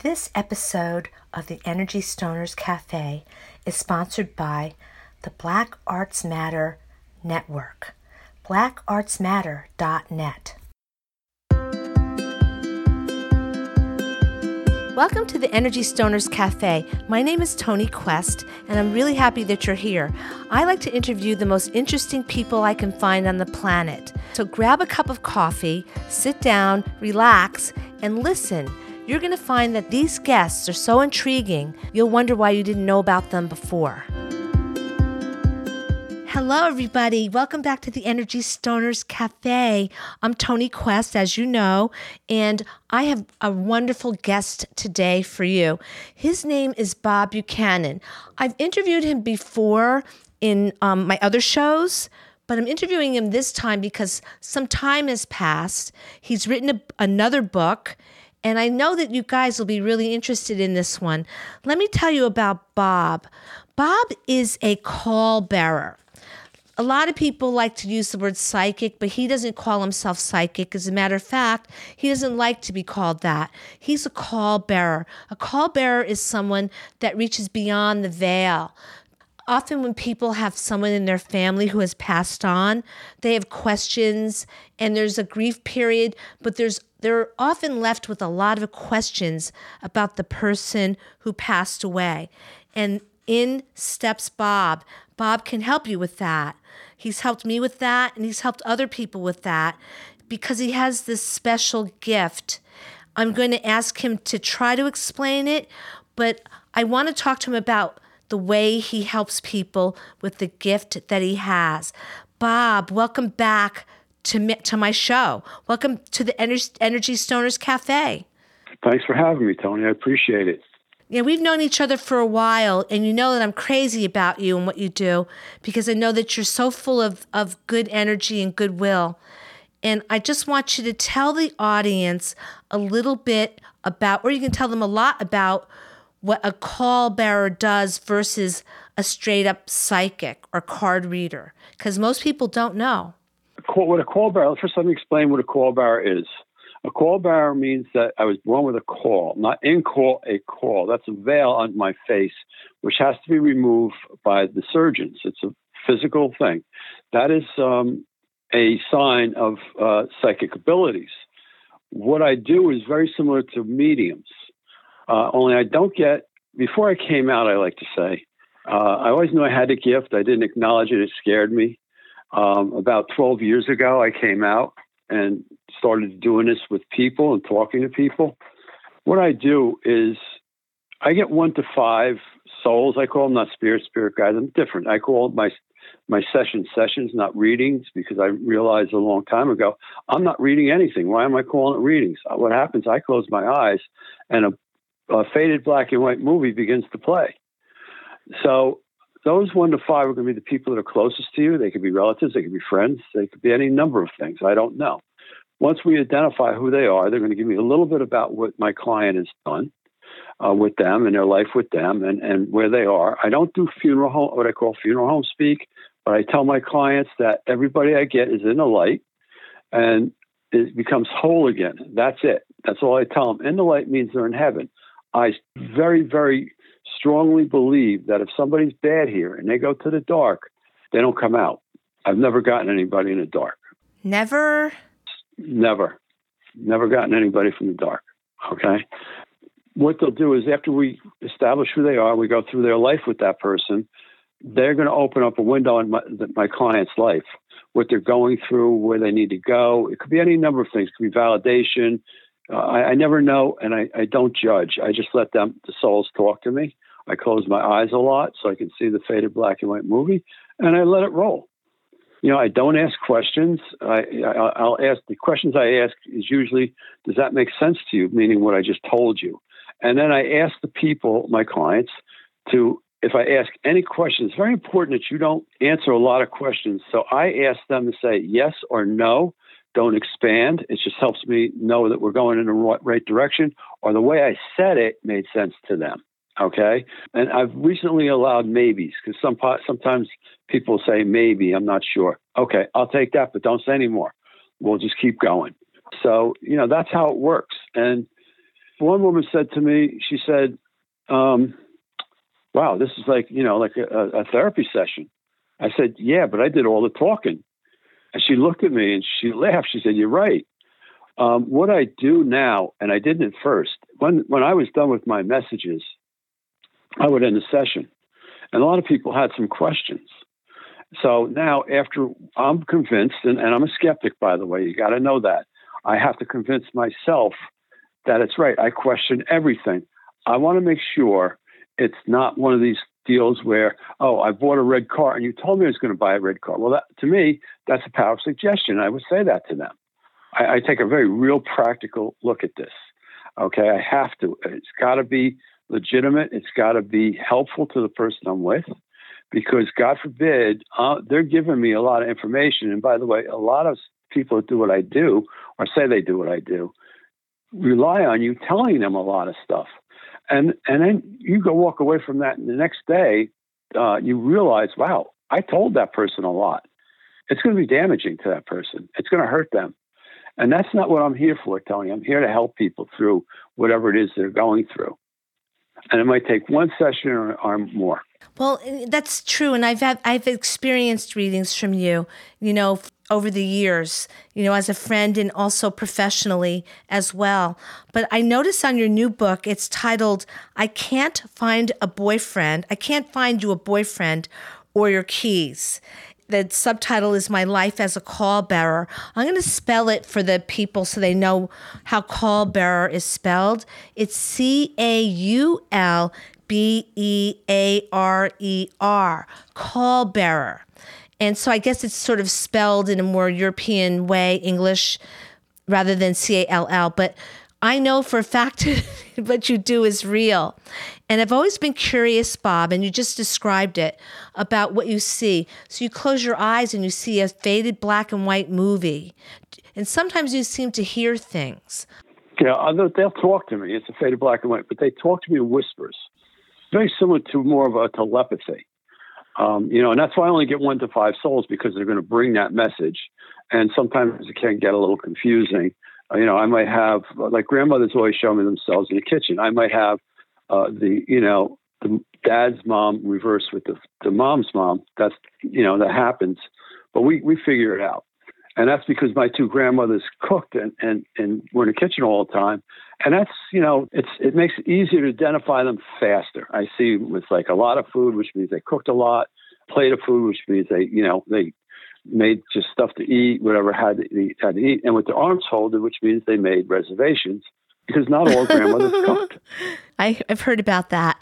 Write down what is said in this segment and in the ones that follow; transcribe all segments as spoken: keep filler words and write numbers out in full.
This episode of the Energy Stoners Cafe is sponsored by the Black Arts Matter Network, black arts matter dot net. Welcome to the Energy Stoners Cafe. My name is Toni Quest, and I'm really happy that you're here. I like to interview the most interesting people I can find on the planet. So grab a cup of coffee, sit down, relax, and listen. You're going to find that these guests are so intriguing, you'll wonder why you didn't know about them before. Hello, everybody. Welcome back to the Energy Stoners Cafe. I'm Toni Quest, as you know, and I have a wonderful guest today for you. His name is Bob Buchanan. I've interviewed him before in um, my other shows, but I'm interviewing him this time because some time has passed. He's written a, another book, and I know that you guys will be really interested in this one. Let me tell you about Bob. Bob is a call bearer. A lot of people like to use the word psychic, but he doesn't call himself psychic. As a matter of fact, he doesn't like to be called that. He's a call bearer. A call bearer is someone that reaches beyond the veil. Often when people have someone in their family who has passed on, they have questions and there's a grief period, but there's they're often left with a lot of questions about the person who passed away. And in steps Bob. Bob can help you with that. He's helped me with that, and he's helped other people with that because he has this special gift. I'm going to ask him to try to explain it, but I want to talk to him about the way he helps people with the gift that he has. Bob, welcome back to me, to my show. Welcome to the Ener- Energy Stoners Cafe. Thanks for having me, Toni. I appreciate it. Yeah, we've known each other for a while, and you know that I'm crazy about you and what you do because I know that you're so full of, of good energy and goodwill. And I just want you to tell the audience a little bit about, or you can tell them a lot about what a call bearer does versus a straight up psychic or card reader, because most people don't know. What a call bearer, first let me explain what a call bearer is. A call bearer means that I was born with a call, not in call, a call. That's a veil on my face, which has to be removed by the surgeons. It's a physical thing. That is um, a sign of uh, psychic abilities. What I do is very similar to mediums, uh, only I don't get, before I came out, I like to say, uh, I always knew I had a gift. I didn't acknowledge it. It scared me. Um, about twelve years ago, I came out and started doing this with people and talking to people. What I do is I get one to five souls. I call them not spirit, spirit guides. I'm different. I call my my sessions sessions, not readings, because I realized a long time ago, I'm not reading anything. Why am I calling it readings? What happens, I close my eyes and a, a faded black and white movie begins to play. So those one to five are going to be the people that are closest to you. They could be relatives. They could be friends. They could be any number of things. I don't know. Once we identify who they are, they're going to give me a little bit about what my client has done uh, with them and their life with them and, and where they are. I don't do funeral home, what I call funeral home speak, but I tell my clients that everybody I get is in the light and it becomes whole again. That's it. That's all I tell them. In the light means they're in heaven. I very, very strongly believe that if somebody's bad here and they go to the dark, they don't come out. I've never gotten anybody in the dark. Never? Never. Never gotten anybody from the dark. Okay? What they'll do is after we establish who they are, we go through their life with that person, they're going to open up a window in my, my client's life, what they're going through, where they need to go. It could be any number of things. It could be validation. Uh, I, I never know, and I, I don't judge. I just let them, the souls, talk to me. I close my eyes a lot so I can see the faded black and white movie, and I let it roll. You know, I don't ask questions. I, I, I'll ask, the questions I ask is usually, does that make sense to you? Meaning what I just told you. And then I ask the people, my clients, to, if I ask any questions, it's very important that you don't answer a lot of questions. So I ask them to say yes or no. Don't expand. It just helps me know that we're going in the right direction, or the way I said it made sense to them. Okay. And I've recently allowed maybes because some sometimes people say maybe, I'm not sure. Okay, I'll take that, but don't say any more. We'll just keep going. So, you know, that's how it works. And one woman said to me, she said, um, wow, this is like, you know, like a, a therapy session. I said, yeah, but I did all the talking. And she looked at me and she laughed. She said, you're right. Um, what I do now, and I didn't at first, when, when I was done with my messages, I would end the session. And a lot of people had some questions. So now after I'm convinced, and, and I'm a skeptic, by the way, you got to know that. I have to convince myself that it's right. I question everything. I want to make sure it's not one of these deals where, oh, I bought a red car and you told me I was going to buy a red car. Well, that, to me, that's a power of suggestion. I would say that to them. I, I take a very real practical look at this. Okay, I have to. It's got to be legitimate. It's got to be helpful to the person I'm with, because God forbid, uh, they're giving me a lot of information. And by the way, a lot of people that do what I do, or say they do what I do, rely on you telling them a lot of stuff. And and then you go walk away from that, and the next day, uh, you realize, wow, I told that person a lot. It's going to be damaging to that person. It's going to hurt them. And that's not what I'm here for, Tony. I'm here to help people through whatever it is they're going through. And it might take one session or, or more. Well, that's true. And I've had, I've experienced readings from you, you know, over the years, you know, as a friend and also professionally as well. But I noticed on your new book, it's titled, I Can't Find a Boyfriend. I Can't Find You a Boyfriend or Your Keys. The subtitle is My Life as a Call Bearer. I'm going to spell it for the people so they know how call bearer is spelled. It's C A U L B E A R E R, call bearer. And so I guess it's sort of spelled in a more European way, English, rather than C A L L. But I know for a fact what you do is real. And I've always been curious, Bob, and you just described it, about what you see. So you close your eyes and you see a faded black and white movie. And sometimes you seem to hear things. Yeah, they'll talk to me. It's a faded black and white, but they talk to me in whispers. Very similar to more of a telepathy. Um, you know, and that's why I only get one to five souls, because they're going to bring that message. And sometimes it can get a little confusing. Uh, you know, I might have, like grandmothers always show me themselves in the kitchen. I might have uh, the, you know, the dad's mom reversed with the, the mom's mom. That's, you know, that happens. But we, we figure it out. And that's because my two grandmothers cooked and, and, and were in the kitchen all the time. And that's, you know, it's it makes it easier to identify them faster. I see with like a lot of food, which means they cooked a lot, plate of food, which means they, you know, they made just stuff to eat, whatever had to eat, had to eat. And with the arms folded, which means they made reservations, because not all grandmothers cooked. I, I've heard about that.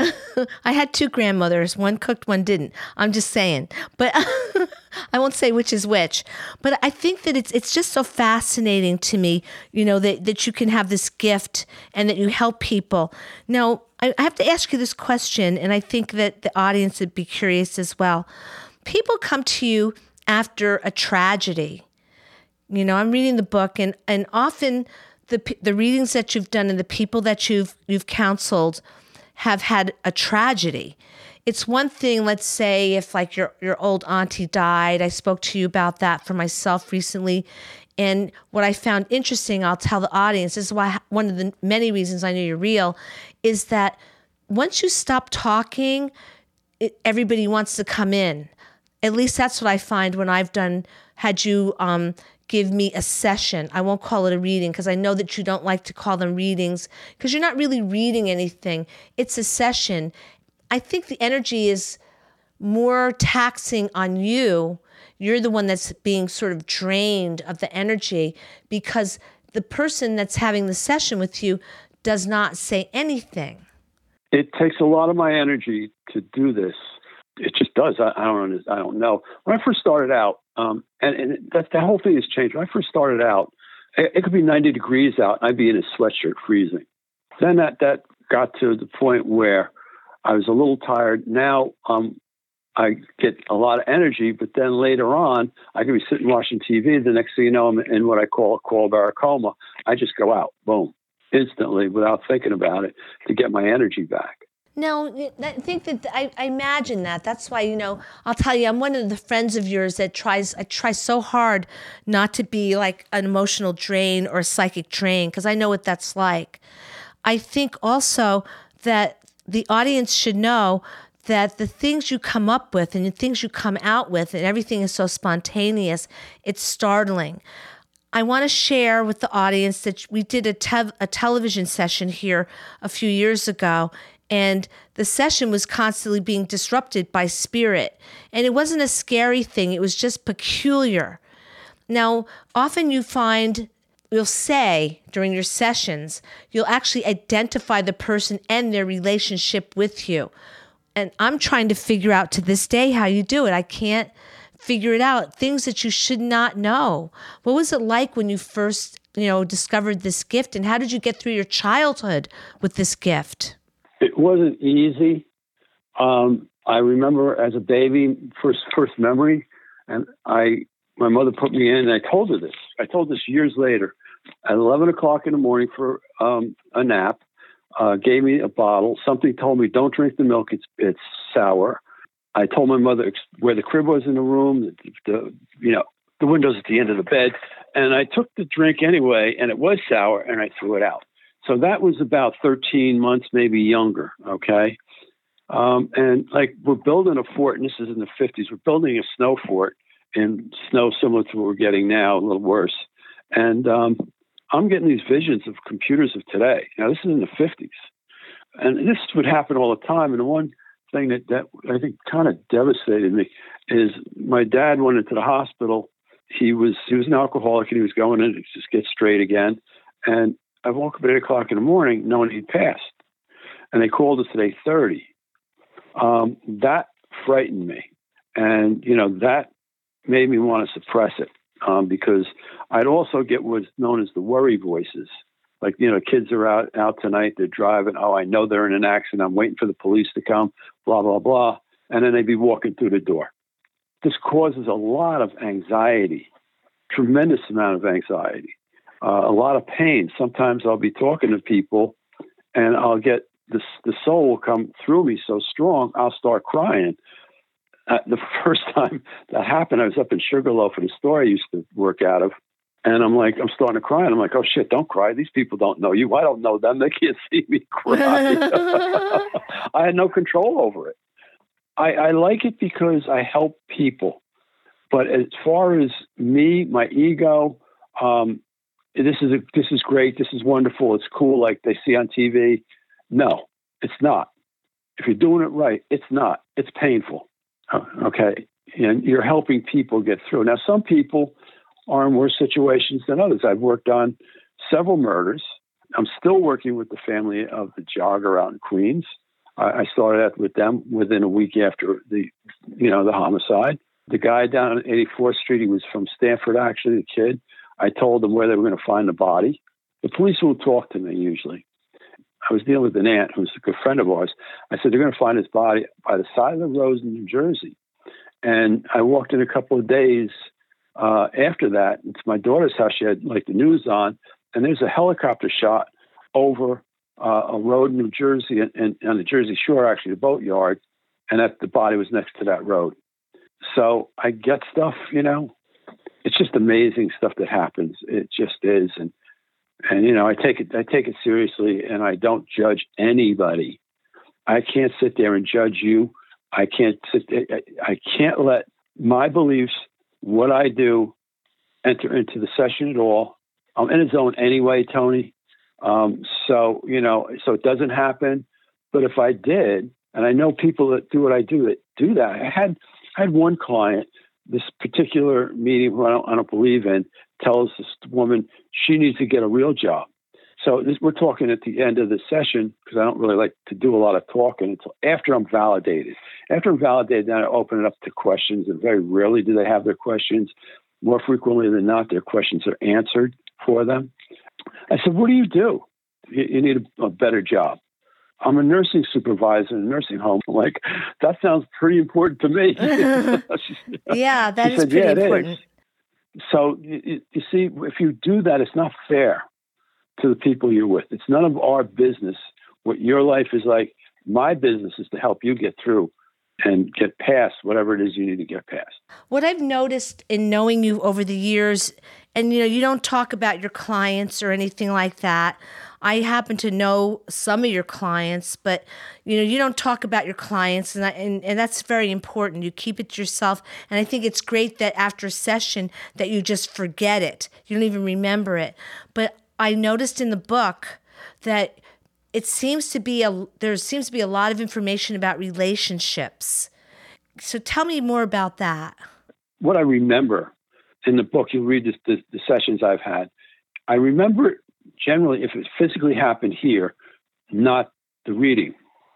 I had two grandmothers. One cooked, one didn't. I'm just saying. But I won't say which is which. But I think that it's it's just so fascinating to me, you know, that, that you can have this gift and that you help people. Now, I, I have to ask you this question, and I think that the audience would be curious as well. People come to you after a tragedy. You know, I'm reading the book, and, and often the the readings that you've done and the people that you've you've counseled have had a tragedy. It's one thing, let's say, if like your your old auntie died. I spoke to you about that for myself recently. And what I found interesting, I'll tell the audience, this is why one of the many reasons I know you're real, is that once you stop talking, it, everybody wants to come in. At least that's what I find when I've done, had you um, give me a session. I won't call it a reading because I know that you don't like to call them readings because you're not really reading anything. It's a session. I think the energy is more taxing on you. You're the one that's being sort of drained of the energy because the person that's having the session with you does not say anything. It takes a lot of my energy to do this. It just does. I, I don't. I don't know. When I first started out, um, and, and that the whole thing has changed. When I first started out, it, it could be ninety degrees out, and I'd be in a sweatshirt freezing. Then that that got to the point where I was a little tired. Now um, I get a lot of energy, but then later on, I could be sitting watching T V. The next thing you know, I'm in what I call a call bearer coma. I just go out, boom, instantly, without thinking about it, to get my energy back. No, I think that I, I imagine that. That's why, you know, I'll tell you, I'm one of the friends of yours that tries, I try so hard not to be like an emotional drain or a psychic drain because I know what that's like. I think also that the audience should know that the things you come up with and the things you come out with and everything is so spontaneous, it's startling. I want to share with the audience that we did a, te- a television session here a few years ago, and the session was constantly being disrupted by spirit. And it wasn't a scary thing. It was just peculiar. Now, often you find, you'll say during your sessions, you'll actually identify the person and their relationship with you. And I'm trying to figure out to this day how you do it. I can't figure it out. Things that you should not know. What was it like when you first, you know, discovered this gift, and how did you get through your childhood with this gift? It wasn't easy. Um, I remember as a baby, first first memory, and I my mother put me in, and I told her this. I told this years later, at eleven o'clock in the morning for um, a nap. Uh, gave me a bottle. Something told me, don't drink the milk. It's it's sour. I told my mother where the crib was in the room, the, the you know the windows at the end of the bed, and I took the drink anyway, and it was sour, and I threw it out. So that was about thirteen months, maybe younger. Okay, um, and like we're building a fort, and this is in the fifties. We're building a snow fort in snow similar to what we're getting now, a little worse, and um, I'm getting these visions of computers of today. Now, this is in the fifties. And this would happen all the time. And the one thing that, that I think kind of devastated me is my dad went into the hospital. He was he was an alcoholic, and he was going in to just get straight again. And I woke up at eight o'clock in the morning knowing he'd passed. And they called us at eight thirty. Um, that frightened me. And, you know, that made me want to suppress it. Um, because I'd also get what's known as the worry voices. Like, you know, kids are out, out tonight, they're driving. Oh, I know they're in an accident. I'm waiting for the police to come, blah, blah, blah. And then they'd be walking through the door. This causes a lot of anxiety, tremendous amount of anxiety, uh, a lot of pain. Sometimes I'll be talking to people and I'll get this, the soul will come through me so strong, I'll start crying. Uh, the first time that happened, I was up in Sugarloaf at a store I used to work out of. And I'm like, I'm starting to cry. And I'm like, oh, shit, don't cry. These people don't know you. I don't know them. They can't see me cry. I had no control over it. I, I like it because I help people. But as far as me, my ego, um, this is a, this is great. This is wonderful. It's cool like they see on T V. No, it's not. If you're doing it right, it's not. It's painful. Okay. And you're helping people get through. Now, some people are in worse situations than others. I've worked on several murders. I'm still working with the family of the jogger out in Queens. I, I started out with them within a week after the, you know, the homicide. The guy down on eighty-fourth Street, he was from Stanford, actually, the kid. I told them where they were going to find the body. The police won't talk to me usually. I was dealing with an aunt who's a good friend of ours. I said, they're going to find his body by the side of the road in New Jersey. And I walked in a couple of days uh, after that. It's my daughter's house. She had like the news on, and there's a helicopter shot over uh, a road in New Jersey and, and on the Jersey Shore, actually, the boatyard, and that the body was next to that road. So I get stuff, you know, it's just amazing stuff that happens. It just is. And, and, you know, I take it, I take it seriously, and I don't judge anybody. I can't sit there and judge you. I can't sit there, I can't let my beliefs, what I do, enter into the session at all. I'm in a zone anyway, Tony. Um, so, you know, so it doesn't happen. But if I did, and I know people that do what I do that do that, I had, I had one client, this particular medium who I don't, I don't believe in, tells this woman she needs to get a real job. So this, we're talking at the end of the session, because I don't really like to do a lot of talking until after I'm validated. After I'm validated, then I open it up to questions, and very rarely do they have their questions. More frequently than not, their questions are answered for them. I said, what do you do? You, you need a, a better job. I'm a nursing supervisor in a nursing home. I'm like, that sounds pretty important to me. Yeah, that she is said, pretty yeah, important. Is. So you, you see, if you do that, it's not fair to the people you're with. It's none of our business what your life is like. My business is to help you get through and get past whatever it is you need to get past. What I've noticed in knowing you over the years, and you know, you don't talk about your clients or anything like that. I happen to know some of your clients, but you know, you don't talk about your clients, and I, and, and that's very important. You keep it to yourself, and I think it's great that after a session that you just forget it. You don't even remember it. But I noticed in the book that it seems to be a there seems to be a lot of information about relationships. So tell me more about that. What I remember in the book, you'll read this, the, the sessions I've had. I remember generally if it physically happened here, not the reading.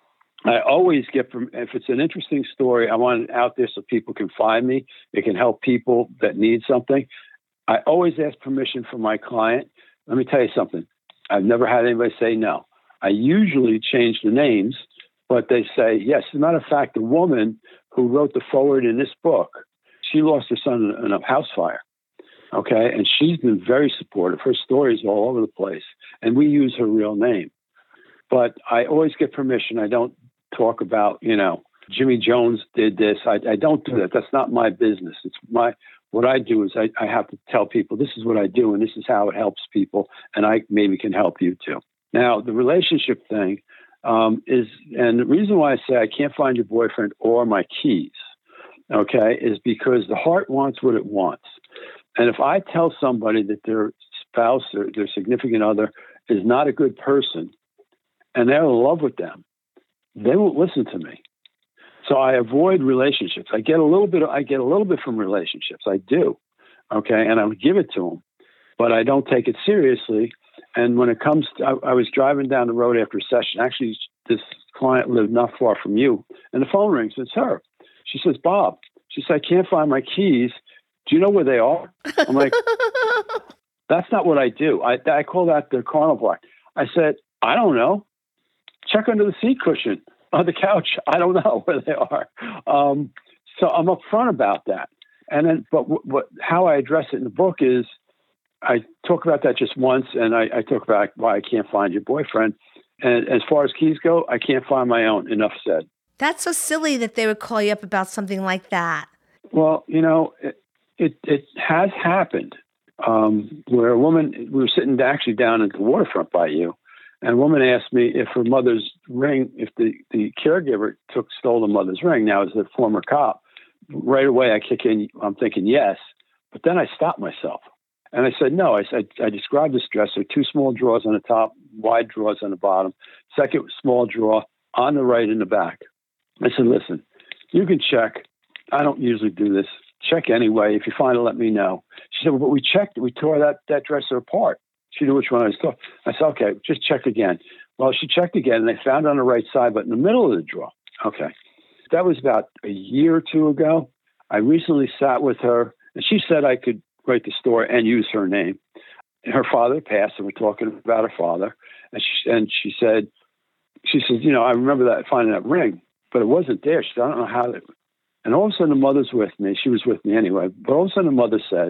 I always get from, if it's an interesting story, I want it out there so people can find me. It can help people that need something. I always ask permission from my client. Let me tell you something. I've never had anybody say no. I usually change the names, but they say, yes. As a matter of fact, the woman who wrote the foreword in this book, she lost her son in a house fire. Okay. And she's been very supportive. Her story's all over the place. And we use her real name. But I always get permission. I don't talk about, you know, Jimmy Jones did this. I, I don't do that. That's not my business. It's my, what I do is I, I have to tell people this is what I do and this is how it helps people. And I maybe can help you too. Now, the relationship thing um, is, and the reason why I say I can't find your boyfriend or my keys, okay, is because the heart wants what it wants. And if I tell somebody that their spouse or their significant other is not a good person and they're in love with them, they won't listen to me. So I avoid relationships. I get a little bit, I get a little bit from relationships. I do. Okay. And I would give it to them, but I don't take it seriously. And when it comes to, I, I was driving down the road after a session. Actually, this client lived not far from you and the phone rings. It's her. She says, Bob, she said, I can't find my keys. Do you know where they are? I'm like, that's not what I do. I, I call that the carnival act. I said, I don't know. Check under the seat cushion on the couch. I don't know where they are. Um, so I'm upfront about that. And then, but w- what, how I address it in the book is I talk about that just once, and I, I talk about why I can't find your boyfriend. And as far as keys go, I can't find my own. Enough said. That's so silly that they would call you up about something like that. Well, you know, it it, it has happened um, where a woman, we were sitting actually down at the waterfront by you, and a woman asked me if her mother's ring, if the, the caregiver took stole the mother's ring. Now, as a former cop, right away I kick in, I'm thinking yes, but then I stopped myself. And I said, no, I said, I described this dresser, two small drawers on the top, wide drawers on the bottom, second small drawer on the right in the back. I said, listen, you can check. I don't usually do this. Check anyway. If you find it, let me know. She said, well, but we checked. We tore that, that dresser apart. She knew which one I was talking. I said, okay, just check again. Well, she checked again, and they found it on the right side, but in the middle of the drawer. Okay. That was about a year or two ago. I recently sat with her, and she said I could write the story and use her name. And her father passed, and we're talking about her father. And she, and she said, she said, you know, I remember that finding that ring, but it wasn't there. She said, I don't know how. It, and all of a sudden, the mother's with me. She was with me anyway. But all of a sudden, the mother says,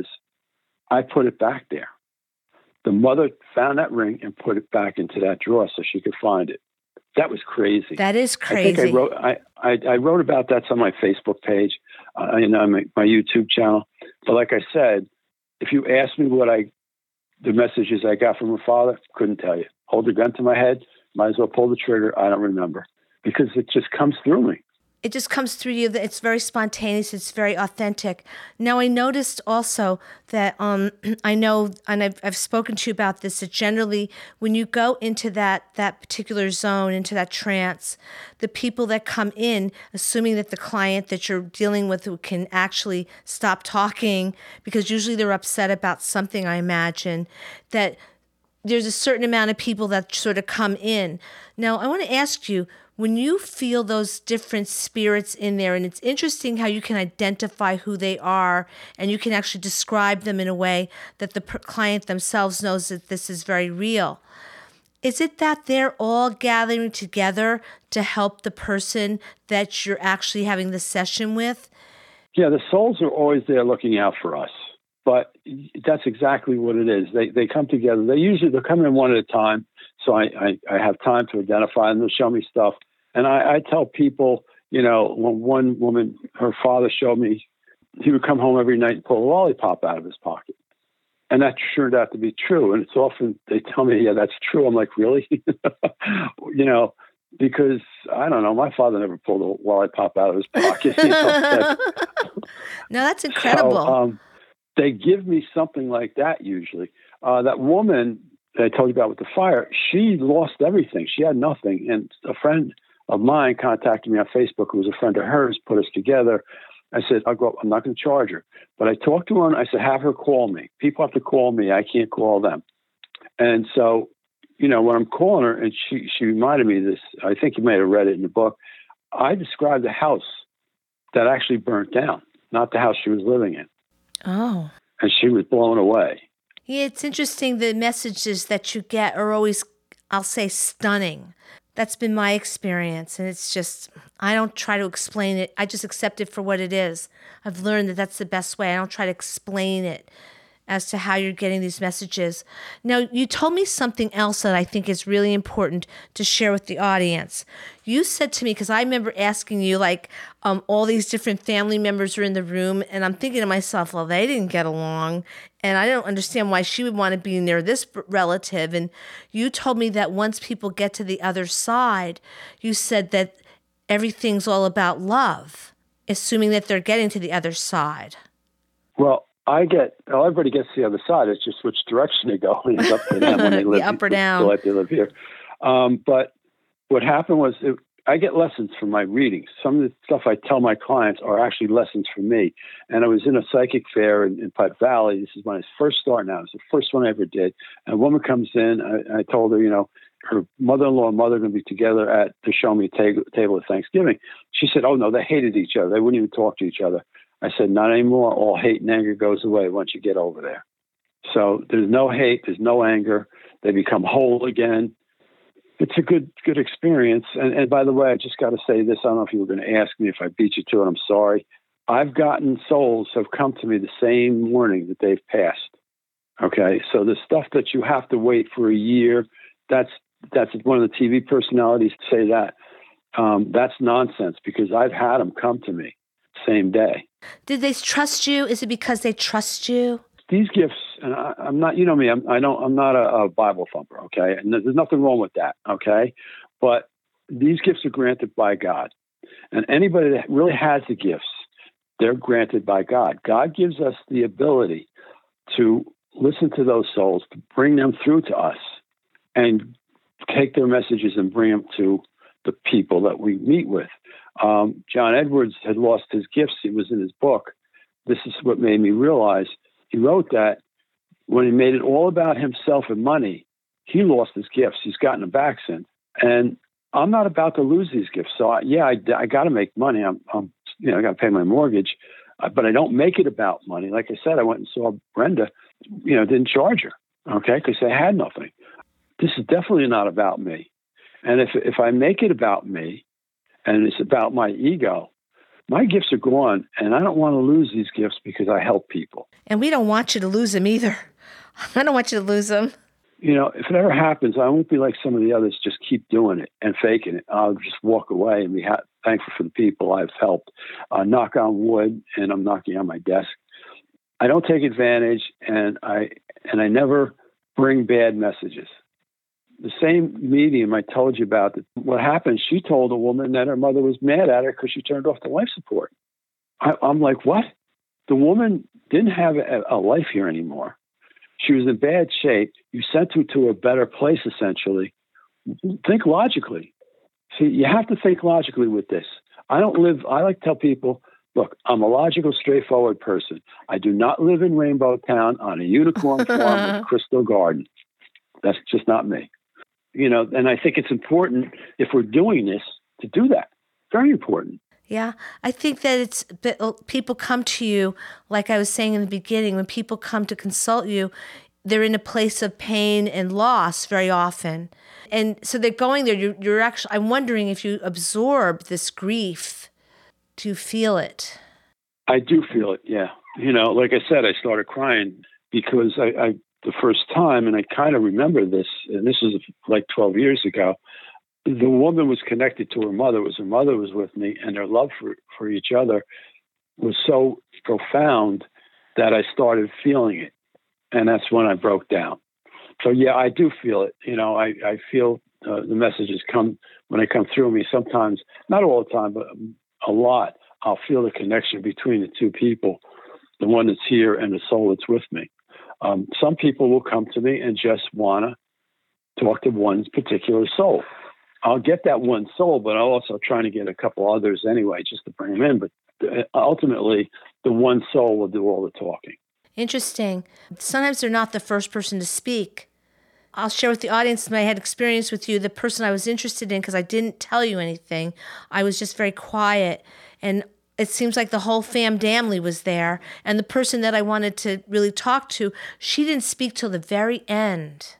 I put it back there. The mother found that ring and put it back into that drawer so she could find it. That was crazy. That is crazy. I think I wrote, I, I, I wrote about that on my Facebook page, uh, and on my, my YouTube channel. But like I said, if you ask me what I, the messages I got from her father, couldn't tell you. Hold the gun to my head, might as well pull the trigger. I don't remember because it just comes through me. It just comes through you. It's very spontaneous. It's very authentic. Now, I noticed also that um, I know, and I've, I've spoken to you about this, that generally when you go into that, that particular zone, into that trance, the people that come in, assuming that the client that you're dealing with can actually stop talking, because usually they're upset about something, I imagine, that there's a certain amount of people that sort of come in. Now, I want to ask you, when you feel those different spirits in there, and it's interesting how you can identify who they are and you can actually describe them in a way that the client themselves knows that this is very real. Is it that they're all gathering together to help the person that you're actually having the session with? Yeah, the souls are always there looking out for us. But that's exactly what it is. They they come together. They usually they come in one at a time. So I, I, I have time to identify them. They'll show me stuff. And I, I tell people, You know, when one woman, her father showed me, he would come home every night and pull a lollipop out of his pocket. And that turned out to be true. And it's often, they tell me, yeah, that's true. I'm like, really? You know, because, I don't know, my father never pulled a lollipop out of his pocket. You know, that, no, that's incredible. So, um, they give me something like that usually. Uh, that woman that I told you about with the fire, she lost everything. She had nothing. And a friend of mine contacted me on Facebook, who was a friend of hers, put us together. I said, I'll go, I'm not going to charge her. But I talked to her and I said, have her call me. People have to call me. I can't call them. And so, you know, when I'm calling her, and she, she reminded me of this, I think you may have read it in the book, I described the house that actually burnt down, not the house she was living in. Oh. And she was blown away. Yeah, it's interesting. The messages that you get are always, I'll say, stunning. That's been my experience. And it's just, I don't try to explain it. I just accept it for what it is. I've learned that that's the best way. I don't try to explain it as to how you're getting these messages. Now, you told me something else that I think is really important to share with the audience. You said to me, because I remember asking you, like, um, all these different family members are in the room, and I'm thinking to myself, well, they didn't get along, and I don't understand why she would want to be near this relative. And you told me that once people get to the other side, you said that everything's all about love, assuming that they're getting to the other side. Well, I get, well, everybody gets to the other side. It's just which direction they go. It's up to them when they live, the up or down. Like they live here. Um, but what happened was it, I get lessons from my readings. Some of the stuff I tell my clients are actually lessons for me. And I was in a psychic fair in, in Putt Valley. This is when I first started out. It was the first one I ever did. And a woman comes in. I, I told her, you know, her mother-in-law and mother are going to be together at to show me a table, table at Thanksgiving. She said, oh, no, they hated each other. They wouldn't even talk to each other. I said, not anymore. All hate and anger goes away once you get over there. So there's no hate. There's no anger. They become whole again. It's a good good experience. And, and by the way, I just got to say this. I don't know if you were going to ask me. If I beat you to it, I'm sorry. I've gotten souls have come to me the same morning that they've passed. Okay? So the stuff that you have to wait for a year, that's that's one of the T V personalities say that. Um, that's nonsense because I've had them come to me same day. Did they trust you? Is it because they trust you? These gifts, and I, I'm not, you know me, I'm, I don't, I'm not a, a Bible thumper, okay? And there's nothing wrong with that, okay? But these gifts are granted by God. And anybody that really has the gifts, they're granted by God. God gives us the ability to listen to those souls, to bring them through to us, and take their messages and bring them to the people that we meet with. Um, John Edwards had lost his gifts. It was in his book. This is what made me realize. He wrote that when he made it all about himself and money, he lost his gifts. He's gotten them back since. And I'm not about to lose these gifts. So I, yeah, I, I got to make money. I'm, I'm, you know, I got to pay my mortgage, uh, but I don't make it about money. Like I said, I went and saw Brenda, you know, didn't charge her. Okay. Cause I had nothing. This is definitely not about me. And if, if I make it about me, and it's about my ego, my gifts are gone, and I don't want to lose these gifts because I help people. And we don't want you to lose them either. I don't want you to lose them. You know, if it ever happens, I won't be like some of the others, just keep doing it and faking it. I'll just walk away and be ha- thankful for the people I've helped. Uh, knock on wood, and I'm knocking on my desk. I don't take advantage, and I and I never bring bad messages. The same medium I told you about, that what happened, she told a woman that her mother was mad at her because she turned off the life support. I, I'm like, what? The woman didn't have a, a life here anymore. She was in bad shape. You sent her to a better place, essentially. Think logically. See, you have to think logically with this. I don't live, I like to tell people, look, I'm a logical, straightforward person. I do not live in Rainbow Town on a unicorn farm with Crystal Garden. That's just not me. You know, and I think it's important if we're doing this to do that. Very important. Yeah, I think that it's people come to you, like I was saying in the beginning, when people come to consult you, they're in a place of pain and loss very often. And so they're going there. You're, you're actually, I'm wondering if you absorb this grief. Do you feel it? I do feel it, yeah. You know, like I said, I started crying because I, I the first time, and I kind of remember this, and this was like twelve years ago, the woman was connected to her mother. It was her mother was with me, and their love for, for each other was so profound that I started feeling it. And that's when I broke down. So, yeah, I do feel it. You know, I, I feel uh, the messages come when they come through me. Sometimes, not all the time, but a lot, I'll feel the connection between the two people, the one that's here and the soul that's with me. Um, some people will come to me and just want to talk to one particular soul. I'll get that one soul, but I'm also trying to get a couple others anyway, just to bring them in. But ultimately, the one soul will do all the talking. Interesting. Sometimes they're not the first person to speak. I'll share with the audience my had experience with you. The person I was interested in, because I didn't tell you anything, I was just very quiet. And it seems like the whole fam damly was there. And the person that I wanted to really talk to, she didn't speak till the very end.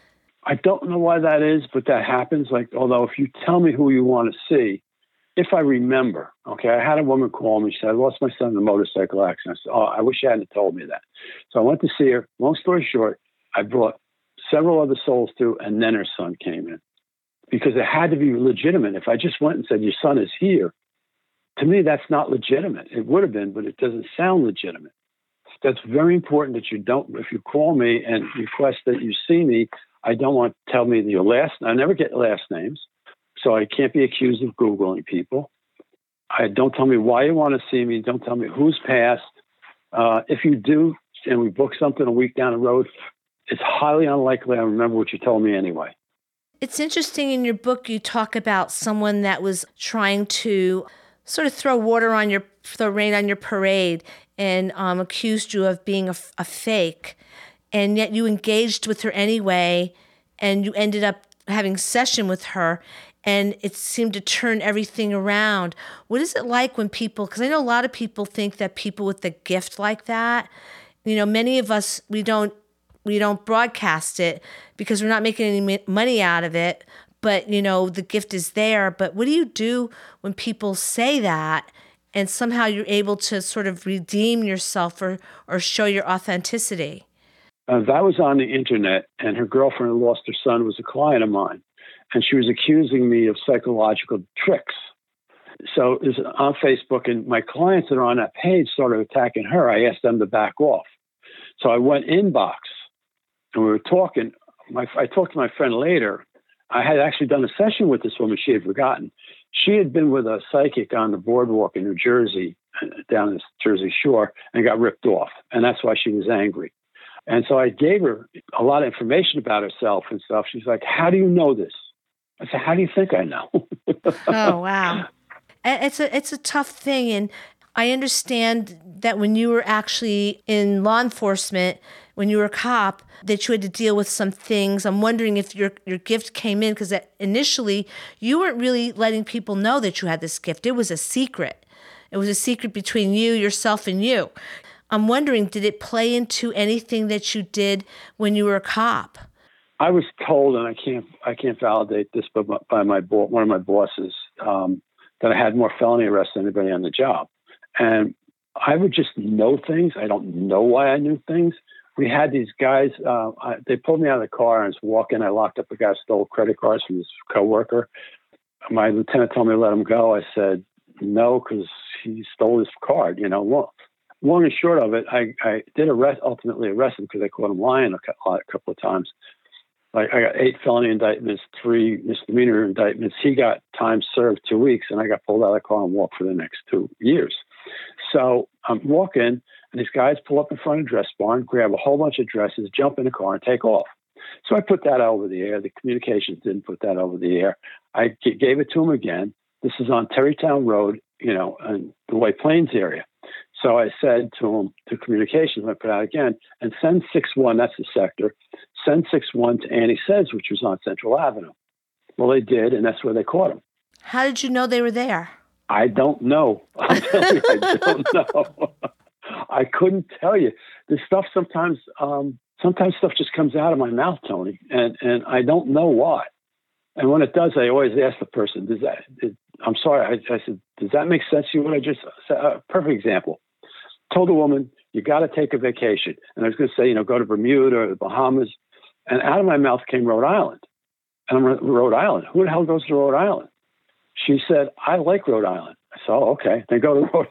I don't know why that is, but that happens. Like, although if you tell me who you want to see, if I remember, okay, I had a woman call me. She said, I lost my son in a motorcycle accident. I said, oh, I wish you hadn't told me that. So I went to see her. Long story short, I brought several other souls through, and then her son came in. Because it had to be legitimate. If I just went and said, your son is here, to me, that's not legitimate. It would have been, but it doesn't sound legitimate. That's very important that you don't, if you call me and request that you see me, I don't want to tell me your last, I never get last names, so I can't be accused of Googling people. I don't tell me why you want to see me. Don't tell me who's passed. Uh, if you do, and we book something a week down the road, it's highly unlikely I remember what you told me anyway. It's interesting in your book, you talk about someone that was trying to sort of throw water on your, throw rain on your parade and um, accused you of being a, a fake. And yet you engaged with her anyway, and you ended up having session with her, and it seemed to turn everything around. What is it like when people, because I know a lot of people think that people with a gift like that, you know, many of us, we don't, we don't broadcast it because we're not making any money out of it, but, you know, the gift is there. But what do you do when people say that and somehow you're able to sort of redeem yourself or, or show your authenticity? Uh, that was on the internet, and her girlfriend who lost her son was a client of mine, and she was accusing me of psychological tricks. So it was on Facebook, and my clients that are on that page started attacking her. I asked them to back off. So I went inbox, and we were talking. My, I talked to my friend later. I had actually done a session with this woman she had forgotten. She had been with a psychic on the boardwalk in New Jersey, down the Jersey Shore, and got ripped off, and that's why she was angry. And so I gave her a lot of information about herself and stuff. She's like, how do you know this? I said, how do you think I know? Oh, wow. It's a, it's a tough thing. And I understand that when you were actually in law enforcement, when you were a cop, that you had to deal with some things. I'm wondering if your, your gift came in, because initially you weren't really letting people know that you had this gift. It was a secret. It was a secret between you, yourself, and you. I'm wondering, did it play into anything that you did when you were a cop? I was told, and I can't I can't validate this, but by my bo- one of my bosses, um, that I had more felony arrests than anybody on the job. And I would just know things. I don't know why I knew things. We had these guys, uh, I, they pulled me out of the car and I was walking. I locked up a guy who stole credit cards from his coworker. My lieutenant told me to let him go. I said, no, because he stole his card, you know. Well, long and short of it, I, I did arrest, ultimately arrest him because I caught him lying a, a couple of times. Like I got eight felony indictments, three misdemeanor indictments. He got time served two weeks, and I got pulled out of the car and walked for the next two years. So I'm walking, and these guys pull up in front of Dress Barn, grab a whole bunch of dresses, jump in the car, and take off. So I put that over the air. The communications didn't put that over the air. I g- gave it to him again. This is on Terrytown Road, you know, in the White Plains area. So I said to him, to communications, I put out again, and send six one, that's the sector, send six one to Annie Says, which was on Central Avenue. Well, they did, and that's where they caught him. How did you know they were there? I don't know. I'm telling you, I don't know. I couldn't tell you. This stuff sometimes, um, sometimes stuff just comes out of my mouth, Tony, and, and I don't know why. And when it does, I always ask the person, does that, it, I'm sorry, I, I said, does that make sense to you what I just said? Uh, perfect example. Told a woman, you got to take a vacation. And I was going to say, you know, go to Bermuda or the Bahamas. And out of my mouth came Rhode Island. And I'm in Rhode Island. Who the hell goes to Rhode Island? She said, I like Rhode Island. I said, oh, okay, then go to Rhode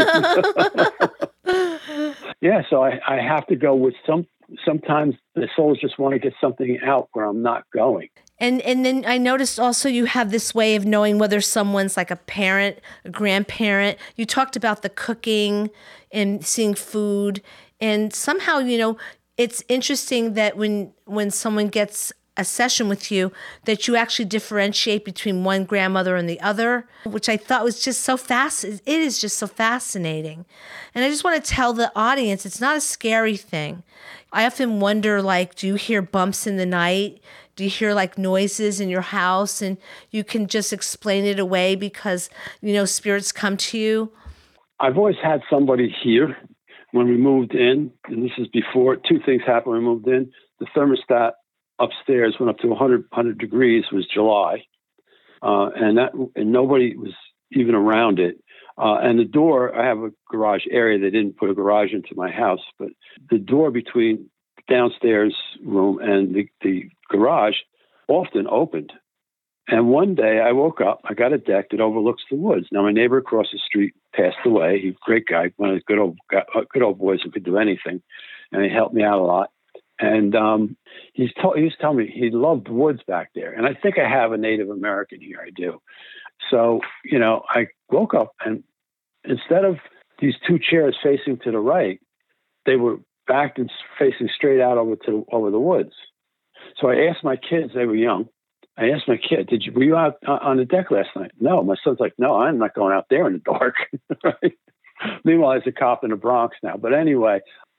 Island. Yeah, so I, I have to go with some, sometimes the souls just want to get something out where I'm not going. And and then I noticed also you have this way of knowing whether someone's like a parent, a grandparent. You talked about the cooking and seeing food. And somehow, you know, it's interesting that when when someone gets a session with you, that you actually differentiate between one grandmother and the other, which I thought was just so fast. It is just so fascinating. And I just want to tell the audience, it's not a scary thing. I often wonder, like, do you hear bumps in the night? Do you hear like noises in your house and you can just explain it away because, you know, spirits come to you? I've always had somebody here when we moved in, and this is before, two things happened when we moved in. The thermostat upstairs went up to one hundred, one hundred degrees. It was July, uh, and that and nobody was even around it. Uh, and the door, I have a garage area. They didn't put a garage into my house, but the door between the downstairs room and the, the garage often opened. And one day I woke up, I got a deck that overlooks the woods. Now, my neighbor across the street passed away. He's a great guy, one of the good old, good old boys who could do anything. And he helped me out a lot. And um, he's to- he was telling me he loved woods back there. And I think I have a Native American here. I do. So, you know, I woke up and instead of these two chairs facing to the right, they were backed and facing straight out over to over the woods. So I asked my kids, they were young. I asked my kid, "Did you were you out on the deck last night?" No. My son's like, "No, I'm not going out there in the dark." Right? Meanwhile, he's a cop in the Bronx now. But anyway,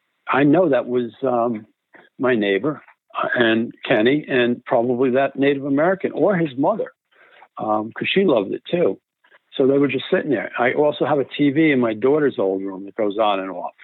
I know that was um, my neighbor uh, and Kenny, and probably that Native American or his mother, because um, she loved it too. So they were just sitting there. I also have a T V in my daughter's old room that goes on and off.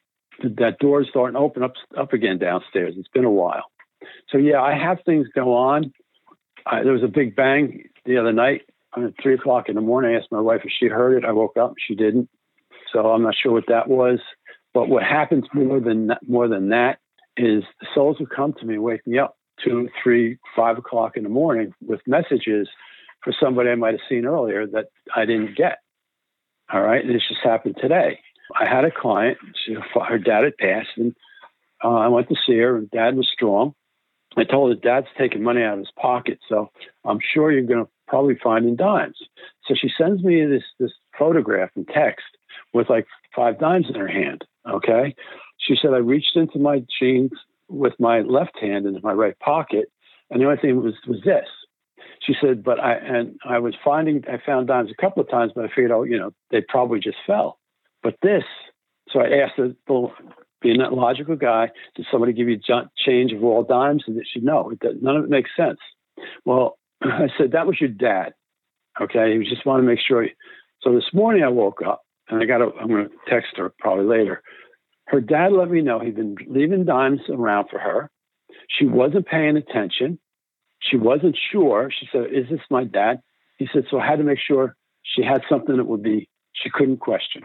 That door's starting to open up up again downstairs. It's been a while. So yeah, I have things go on. I, there was a big bang the other night at three o'clock in the morning. I asked my wife if she heard it. I woke up, she didn't. So I'm not sure what that was. But what happens more than that, more than that is the souls will come to me and wake me up two, three, five o'clock in the morning with messages for somebody I might have seen earlier that I didn't get. All right, and this just happened today. I had a client. She, her dad had passed, and uh, I went to see her. And Dad was strong. I told her Dad's taking money out of his pocket, so I'm sure you're going to probably find in dimes. So she sends me this this photograph and text with like five dimes in her hand. Okay, she said I reached into my jeans with my left hand into my right pocket, and the only thing was was this. She said, but I and I was finding I found dimes a couple of times, but I figured, oh, you know, they probably just fell. But this, so I asked her, well, being that logical guy, did somebody give you change of all dimes? And she, no, it does, none of it makes sense. Well, I said, that was your dad. Okay. He just wanted to make sure. So this morning I woke up and I got to, I'm going to text her probably later. Her dad let me know he'd been leaving dimes around for her. She wasn't paying attention. She wasn't sure. She said, is this my dad? He said, so I had to make sure she had something that would be, she couldn't question.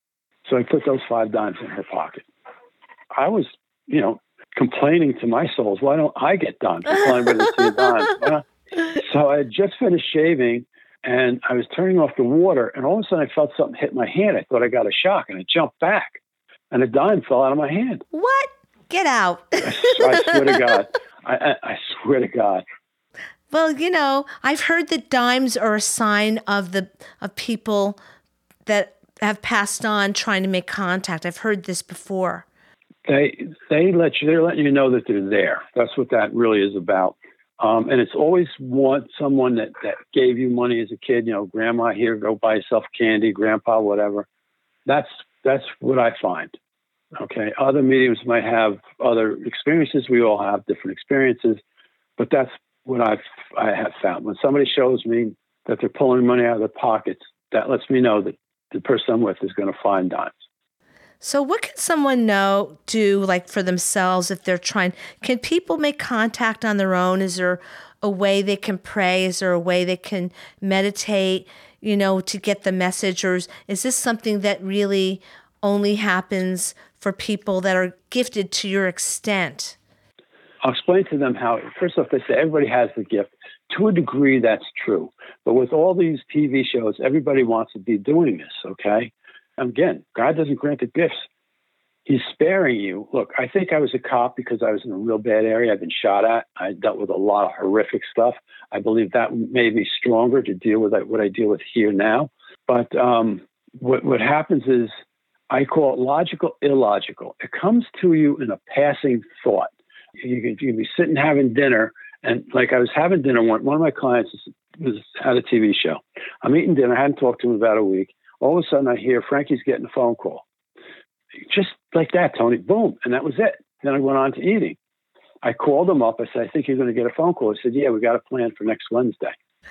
So I put those five dimes in her pocket. I was, you know, complaining to my souls, why don't I get dimes? I'm flying with the same dimes. Well, so I had just finished shaving and I was turning off the water and all of a sudden I felt something hit my hand. I thought I got a shock and I jumped back and a dime fell out of my hand. What? Get out. I, I swear to God. I, I, I swear to God. Well, you know, I've heard that dimes are a sign of the of people that have passed on trying to make contact. I've heard this before. They they let you they're letting you know that they're there. That's what that really is about. Um, and it's always want someone that, that gave you money as a kid. You know, grandma here, go buy yourself candy. Grandpa, whatever. That's that's what I find. Okay. Other mediums might have other experiences. We all have different experiences, but that's what I've I have found. When somebody shows me that they're pulling money out of their pockets, that lets me know that the person I'm with is going to find dimes. So what can someone know, do like for themselves if they're trying? Can people make contact on their own? Is there a way they can pray? Is there a way they can meditate, you know, to get the message? Or is, is this something that really only happens for people that are gifted to your extent? I'll explain to them how, first off, they say everybody has the gift to a degree, that's true. But with all these T V shows, everybody wants to be doing this, okay? Again, God doesn't grant the gifts. He's sparing you. Look, I think I was a cop because I was in a real bad area. I've been shot at. I dealt with a lot of horrific stuff. I believe that made me stronger to deal with what I deal with here now. But um, what, what happens is I call it logical, illogical. It comes to you in a passing thought. You can, you can be sitting having dinner, and like I was having dinner, one, one of my clients was, had a T V show. I'm eating dinner. I hadn't talked to him about a week. All of a sudden, I hear Frankie's getting a phone call. Just like that, Tony, boom. And that was it. Then I went on to eating. I called him up. I said, I think you're going to get a phone call. He said, yeah, we got a plan for next Wednesday.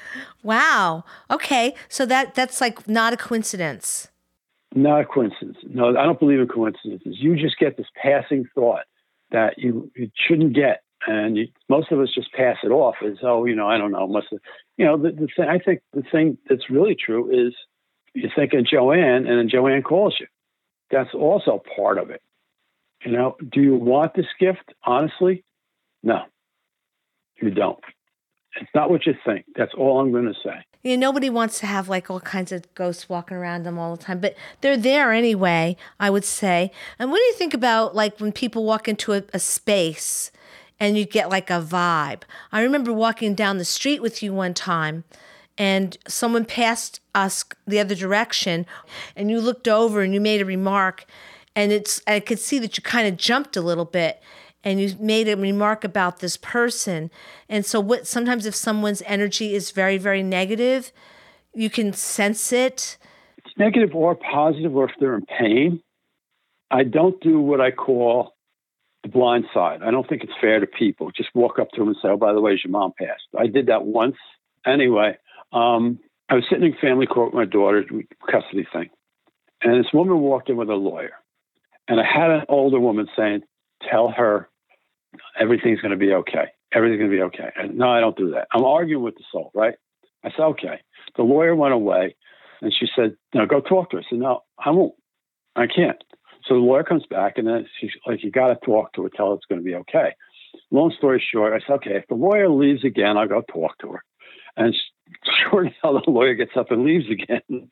Wow. Okay. So that that's like not a coincidence. Not a coincidence. No, I don't believe in coincidences. You just get this passing thought that you, you shouldn't get. And you, most of us just pass it off as, oh, you know, I don't know. Must have, you know, the, the thing, I think the thing that's really true is you think of Joanne and then Joanne calls you. That's also part of it. You know, do you want this gift? Honestly, no, you don't. It's not what you think. That's all I'm going to say. You know, nobody wants to have like all kinds of ghosts walking around them all the time, but they're there anyway, I would say. And what do you think about like when people walk into a, a space and you get like a vibe? I remember walking down the street with you one time, and someone passed us the other direction, and you looked over and you made a remark, and it's I could see that you kind of jumped a little bit, and you made a remark about this person. And so what sometimes if someone's energy is very, very negative, you can sense it. It's negative or positive, or if they're in pain. I don't do what I call the blind side. I don't think it's fair to people. Just walk up to them and say, oh, by the way, your mom passed. I did that once. Anyway, Um, I was sitting in family court with my daughter, custody thing, and this woman walked in with a lawyer, and I had an older woman saying, tell her everything's going to be okay. Everything's going to be okay. And no, I don't do that. I'm arguing with the soul, right? I said, okay. The lawyer went away, and she said, no, go talk to her. I said, no, I won't. I can't. So the lawyer comes back, and then she's like, you got to talk to her, tell her it's going to be okay. Long story short, I said, okay, if the lawyer leaves again, I'll go talk to her. And sure enough, the lawyer gets up and leaves again.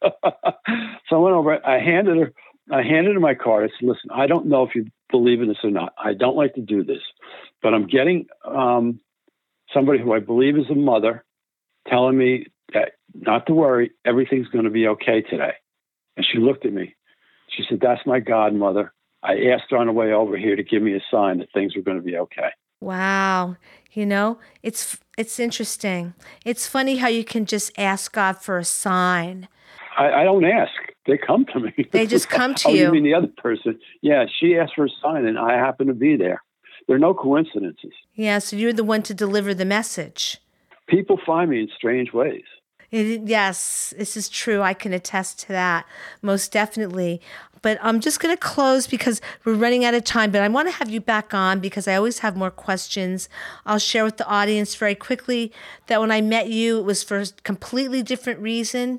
So I went over, I handed her, I handed her my card. I said, listen, I don't know if you believe in this or not. I don't like to do this, but I'm getting um, somebody who I believe is a mother telling me that not to worry, everything's going to be okay today. And she looked at me. She said, that's my godmother. I asked her on the way over here to give me a sign that things were going to be okay. Wow. You know, it's it's interesting. It's funny how you can just ask God for a sign. I, I don't ask. They come to me. They just come to oh, you. You mean the other person? Yeah, she asked for a sign, and I happen to be there. There are no coincidences. Yeah, so you're the one to deliver the message. People find me in strange ways. It, yes, this is true. I can attest to that, most definitely. But I'm just going to close because we're running out of time. But I want to have you back on because I always have more questions. I'll share with the audience very quickly that when I met you, it was for a completely different reason.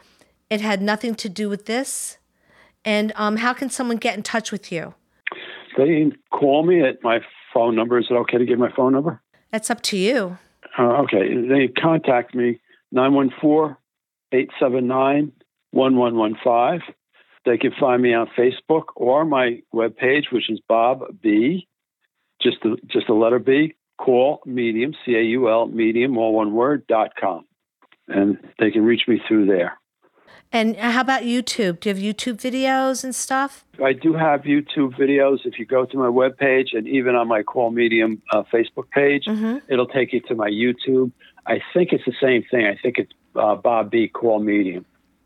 It had nothing to do with this. And um, how can someone get in touch with you? They can call me at my phone number. Is it okay to give my phone number? That's up to you. Uh, okay. They contact me, nine one four, eight seven nine, one one one five. They can find me on Facebook or my webpage, which is Bob B, just the, just the letter B, Caul Medium, C A U L, medium, all one word, dot com. And they can reach me through there. And how about YouTube? Do you have YouTube videos and stuff? I do have YouTube videos. If you go to my webpage and even on my Caul Medium uh, Facebook page, mm-hmm. it'll take you to my YouTube. I think it's the same thing. I think it's uh, Bob B, Caul Medium.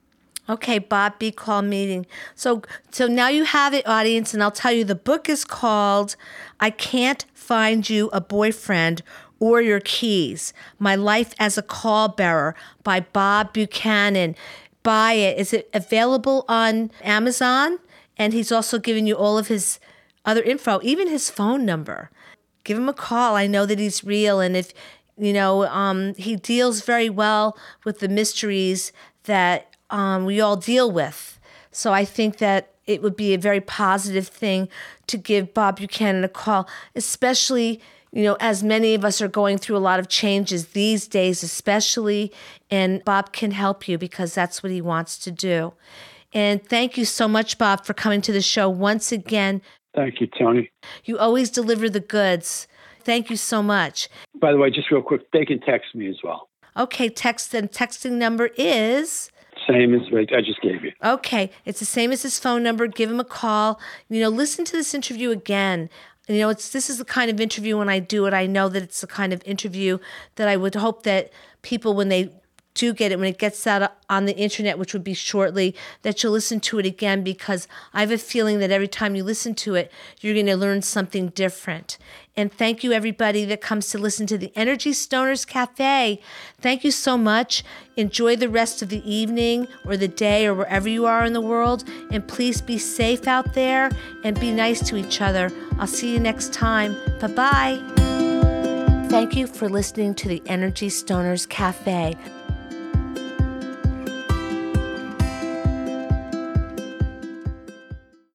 Okay, Bob B. Caul Medium. So, so now you have it, audience, and I'll tell you the book is called I Can't Find You a Boyfriend or Your Keys, My Life as a Call Bearer by Bob Buchanan. Buy it. Is it available on Amazon? And he's also giving you all of his other info, even his phone number. Give him a call. I know that he's real. And if, you know, um, he deals very well with the mysteries that um, we all deal with. So I think that it would be a very positive thing to give Bob Buchanan a call, especially, you know, as many of us are going through a lot of changes these days, especially, and Bob can help you because that's what he wants to do. And thank you so much, Bob, for coming to the show once again. Thank you, Tony. You always deliver the goods. Thank you so much. By the way, just real quick, they can text me as well. Okay, text and texting number is? Same as what I just gave you. Okay, it's the same as his phone number. Give him a call. You know, listen to this interview again. You know, it's this is the kind of interview when I do it, I know that it's the kind of interview that I would hope that people, when they do get it, when it gets out on the internet, which would be shortly, that you'll listen to it again, because I have a feeling that every time you listen to it, you're going to learn something different. And thank you, everybody that comes to listen to the Energy Stoners Cafe. Thank you so much. Enjoy the rest of the evening or the day or wherever you are in the world. And please be safe out there and be nice to each other. I'll see you next time. Bye-bye. Thank you for listening to the Energy Stoners Cafe.